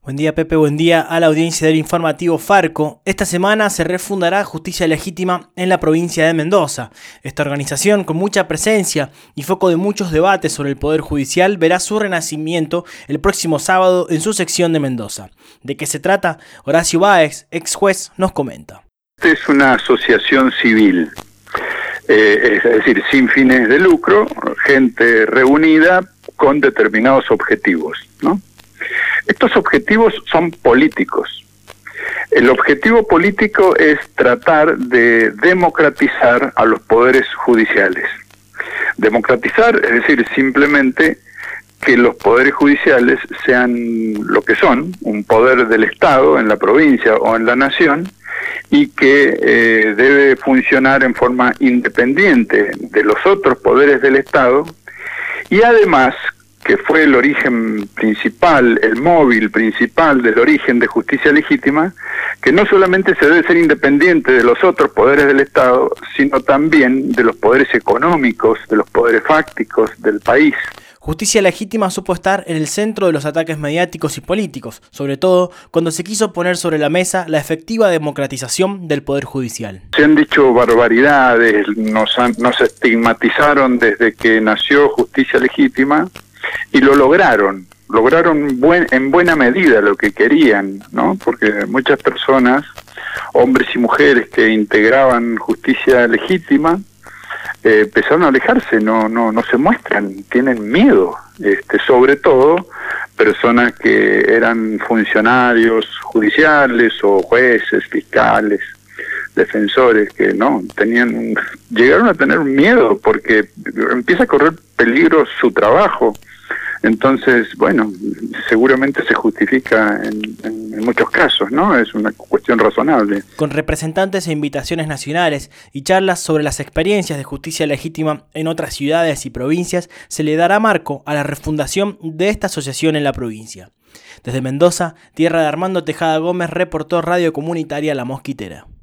Buen día, Pepe, buen día a la audiencia del informativo Farco. Esta semana se refundará Justicia Legítima en la provincia de Mendoza. Esta organización, con mucha presencia y foco de muchos debates sobre el Poder Judicial, verá su renacimiento el próximo sábado en su sección de Mendoza. ¿De qué se trata? Horacio Báez, ex juez, nos comenta. Esta es una asociación civil, es decir, sin fines de lucro, gente reunida con determinados objetivos, ¿no? Estos objetivos son políticos. El objetivo político es tratar de democratizar a los poderes judiciales. Democratizar, es decir, simplemente que los poderes judiciales sean lo que son, un poder del Estado en la provincia o en la nación, y que debe funcionar en forma independiente de los otros poderes del Estado, y además que fue el origen principal, el móvil principal del origen de Justicia Legítima, que no solamente se debe ser independiente de los otros poderes del Estado, sino también de los poderes económicos, de los poderes fácticos del país. Justicia Legítima supo estar en el centro de los ataques mediáticos y políticos, sobre todo cuando se quiso poner sobre la mesa la efectiva democratización del Poder Judicial. Se han dicho barbaridades, nos estigmatizaron desde que nació Justicia Legítima, y lo lograron en buena medida lo que querían, ¿no? Porque muchas personas, hombres y mujeres que integraban Justicia Legítima, empezaron a alejarse, no se muestran, tienen miedo, sobre todo personas que eran funcionarios judiciales o jueces, fiscales, defensores que llegaron a tener miedo porque empieza a correr peligro su trabajo. Entonces, bueno, seguramente se justifica en muchos casos, ¿no? Es una cuestión razonable. Con representantes e invitaciones nacionales y charlas sobre las experiencias de Justicia Legítima en otras ciudades y provincias, se le dará marco a la refundación de esta asociación en la provincia. Desde Mendoza, tierra de Armando Tejada Gómez, reportó Radio Comunitaria La Mosquitera.